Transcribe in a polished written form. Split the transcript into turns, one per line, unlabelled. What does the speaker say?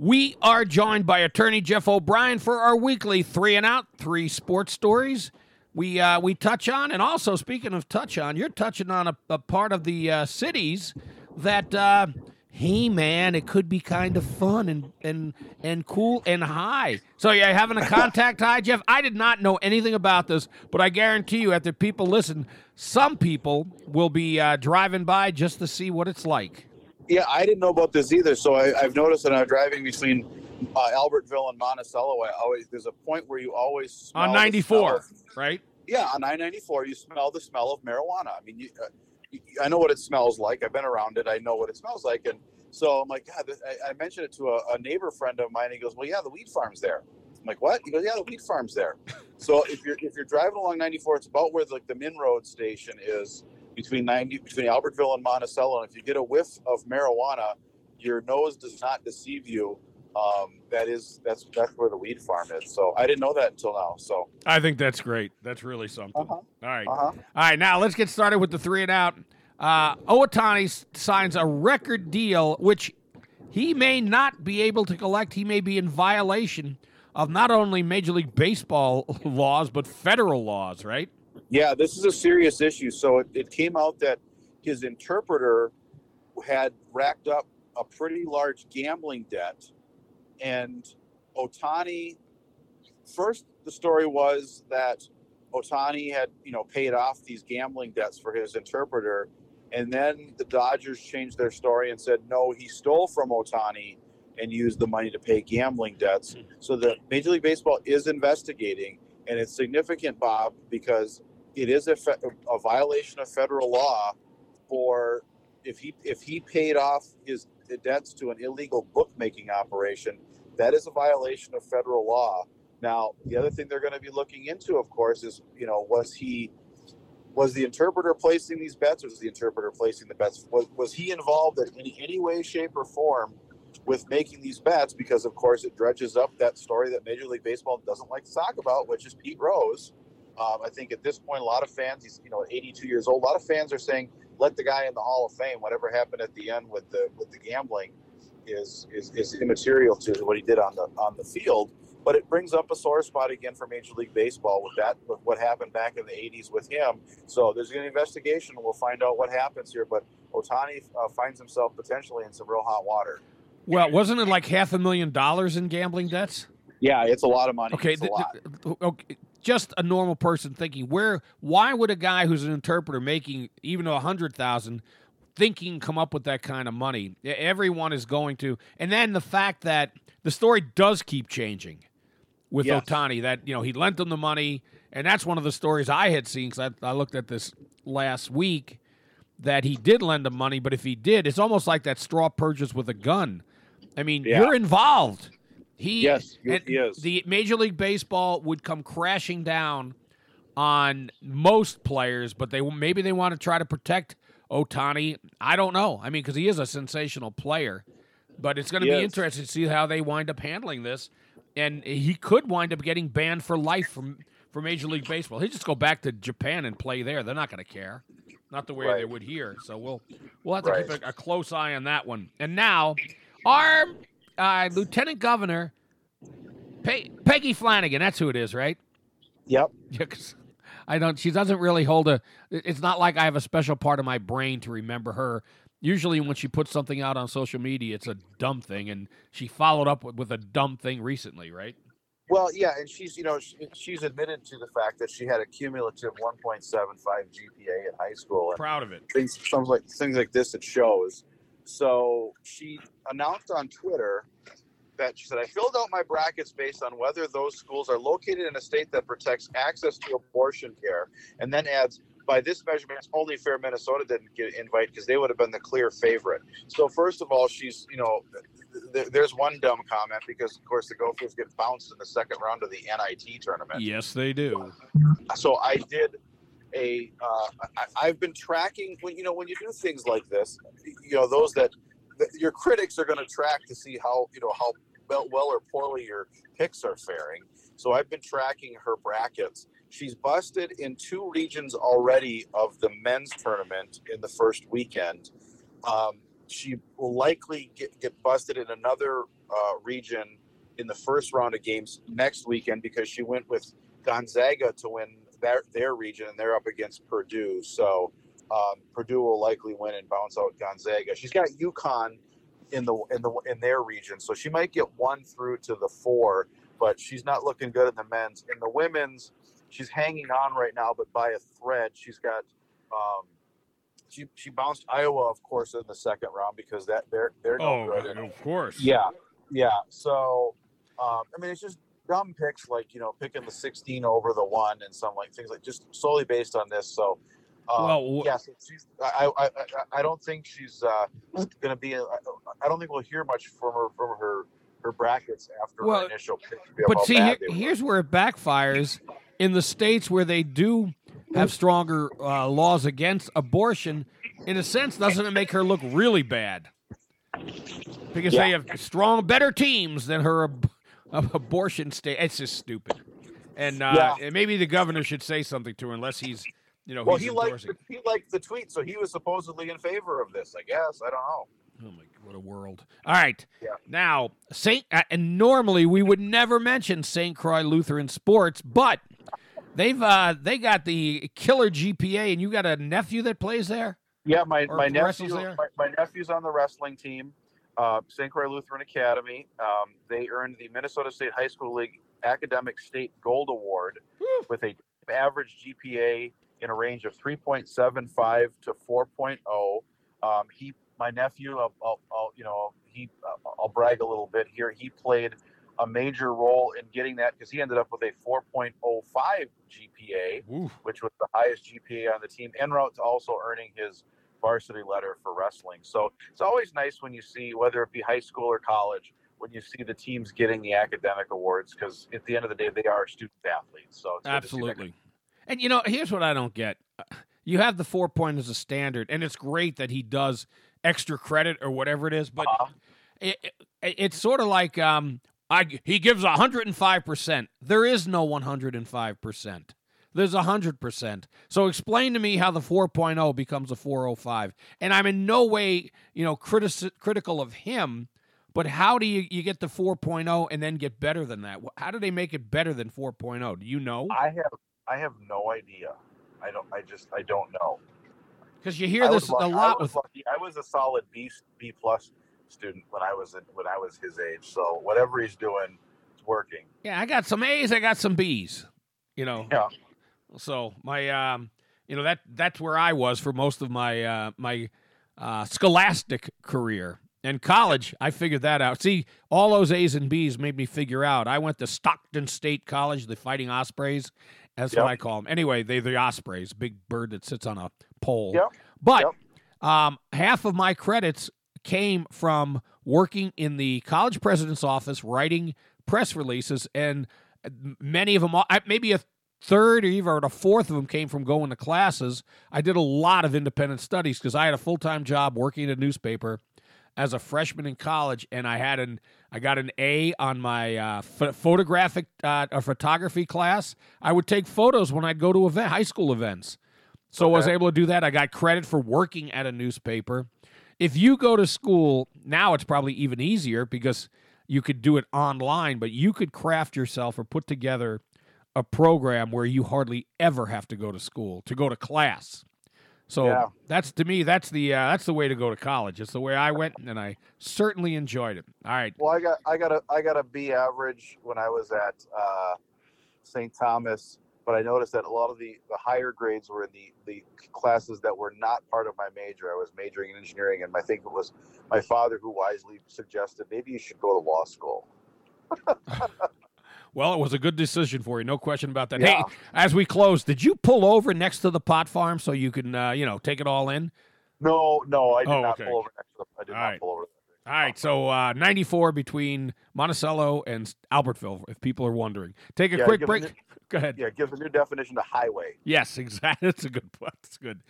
We are joined by attorney Jeff O'Brien for our weekly 3 and Out, 3 sports stories. We touch on, and also speaking of touch on, you're touching on a part of the cities that, hey man, it could be kind of fun and cool and high. So you're having a contact high, Jeff? I did not know anything about this, but I guarantee you, after people listen, some people will be driving by just to see what it's like.
Yeah, I didn't know about this either. So I've noticed that I'm driving between Albertville and Monticello. There's a point where you always smell
on 94, right?
Yeah, on I-94, you smell the smell of marijuana. I mean, I know what it smells like. I've been around it. I know what it smells like. And so I'm like, God, I mentioned it to a neighbor friend of mine. He goes, well, yeah, the weed farm's there. I'm like, what? He goes, yeah, the weed farm's there. So if you're driving along 94, it's about where the Min Road station is between Albertville and Monticello. And if you get a whiff of marijuana, your nose does not deceive you. That's where the weed farm is. So I didn't know that until now. So
I think that's great. That's really something. All right.
All
right. Now let's get started with the 3 and Out. Ohtani signs a record deal, which he may not be able to collect. He may be in violation of not only Major League Baseball laws, but federal laws, right?
Yeah, this is a serious issue. So it came out that his interpreter had racked up a pretty large gambling debt. And Ohtani, first the story was that Ohtani had, paid off these gambling debts for his interpreter. And then the Dodgers changed their story and said, no, he stole from Ohtani and used the money to pay gambling debts. So the Major League Baseball is investigating, and it's significant, Bob, because it is a violation of federal law for if he paid off his debts to an illegal bookmaking operation. That is a violation of federal law. Now, the other thing they're going to be looking into, of course, is was the interpreter placing these bets, or was the interpreter placing the bets? Was he involved in any way, shape, or form with making these bets? Because, of course, it dredges up that story that Major League Baseball doesn't like to talk about, which is Pete Rose. I think at this point, a lot of fans, he's 82 years old. A lot of fans are saying, let the guy in the Hall of Fame. Whatever happened at the end with the gambling is immaterial to what he did on the field. But it brings up a sore spot again for Major League Baseball with what happened back in the 80s with him. So there's an investigation, and we'll find out what happens here. But Ohtani finds himself potentially in some real hot water.
Well, wasn't it like $500,000 in gambling debts?
Yeah, it's a lot of money.
Okay,
it's a lot.
Okay. Just a normal person thinking, why would a guy who's an interpreter making even $100,000 thinking come up with that kind of money? Everyone is going to, and then the fact that the story does keep changing with Ohtani, that he lent them the money, and that's one of the stories I had seen because I looked at this last week, that he did lend them money, but if he did, it's almost like that straw purchase with a gun. I mean, you're involved. He is. The Major League Baseball would come crashing down on most players, but maybe they want to try to protect Ohtani. I don't know. I mean, because he is a sensational player, but it's going to be interesting to see how they wind up handling this. And he could wind up getting banned for life from Major League Baseball. He'll just go back to Japan and play there. They're not going to care, not the way they would here. So we'll have to keep a close eye on that one. And now, our Lieutenant Governor Peggy Flanagan. That's who it is, right?
Yep.
Yeah, 'cause she doesn't really hold it's not like I have a special part of my brain to remember her. Usually when she puts something out on social media, it's a dumb thing, and she followed up with a dumb thing recently, right?
Well, yeah, and she's admitted to the fact that she had a cumulative 1.75 GPA in high school. And
proud of it.
Things like this, it shows. So she announced on Twitter that she said, I filled out my brackets based on whether those schools are located in a state that protects access to abortion care, and then adds, by this measurement, it's only fair Minnesota didn't get an invite because they would have been the clear favorite. So first of all, she's, there's one dumb comment because, of course, the Gophers get bounced in the second round of the NIT tournament.
Yes, they do.
So I did I've been tracking when you do things like this, those that your critics are going to track to see how well or poorly your picks are faring. So I've been tracking her brackets. She's busted in 2 regions already of the men's tournament in the first weekend. She will likely get busted in another region in the first round of games next weekend because she went with Gonzaga to win their region, and they're up against Purdue. So Purdue will likely win and bounce out Gonzaga. She's got UConn in their region, so she might get 1 through to the 4, but she's not looking good in the men's. In the women's, she's hanging on right now, but by a thread. She's got she bounced Iowa, of course, in the second round because they're no good.
Of course.
Yeah. So it's just dumb picks like picking the 16 over the 1 and some things like just solely based on this. So yes, she's. I don't think she's going to be. I don't think we'll hear much from her brackets after her initial pick.
But see, here's where it backfires. In the states where they do have stronger laws against abortion, in a sense, doesn't it make her look really bad? Because they have better teams than her abortion state. It's just stupid. And maybe the governor should say something to her, unless he's,
well, he liked the tweet, so he was supposedly in favor of this. I guess I don't know.
Oh my! What a world! All right, now and normally we would never mention St. Croix Lutheran Sports, but they got the killer GPA, and you got a nephew that plays there.
Yeah, my nephew's on the wrestling team, St. Croix Lutheran Academy. They earned the Minnesota State High School League Academic State Gold Award with a average GPA in a range of 3.75 to 4.0. My nephew, I'll brag a little bit here. He played a major role in getting that because he ended up with a 4.05 GPA, which was the highest GPA on the team, en route to also earning his varsity letter for wrestling. So it's always nice when you see, whether it be high school or college, when you see the teams getting the academic awards, because at the end of the day, they are student athletes. So it's
absolutely. And here's what I don't get. You have the 4 point as a standard, and it's great that he does extra credit or whatever it is, but it's sort of like he gives 105%. There is no 105%. There's 100%. So explain to me how the 4.0 becomes a 405. And I'm in no way, critical of him, but how do you get the 4.0 and then get better than that? How do they make it better than 4.0? Do you know?
I have no idea. I don't know.
Because you hear this a lot with.
I was a solid B plus student when I was his age. So whatever he's doing, it's working.
Yeah, I got some A's. I got some B's.
Yeah.
So my that's where I was for most of my my scholastic career. And college, I figured that out. See, all those A's and B's made me figure out. I went to Stockton State College, the Fighting Ospreys. That's what I call them. Anyway, they're the Ospreys, big bird that sits on a pole.
Yep.
But half of my credits came from working in the college president's office, writing press releases, and many of them, maybe a third or even a fourth of them came from going to classes. I did a lot of independent studies because I had a full-time job working at a newspaper as a freshman in college, and I got an A on my photography class. I would take photos when I'd go to high school events. So I was able to do that. I got credit for working at a newspaper. If you go to school, now it's probably even easier because you could do it online, but you could craft yourself or put together a program where you hardly ever have to go to school, to go to class. So that's the way to go to college. It's the way I went, and I certainly enjoyed it. All right.
Well, I got a B average when I was at St. Thomas, but I noticed that a lot of the higher grades were in the classes that were not part of my major. I was majoring in engineering, and I think it was my father who wisely suggested maybe you should go to law school.
Well, it was a good decision for you, no question about that.
Yeah.
Hey, as we close, did you pull over next to the pot farm so you can, take it all in?
No, I did not pull over next to I did
all
not
right.
pull over.
All right, so 94 between Monticello and Albertville, if people are wondering. Take a quick break. Go ahead.
Yeah, give the new definition to highway.
Yes, exactly. That's a good point. That's good.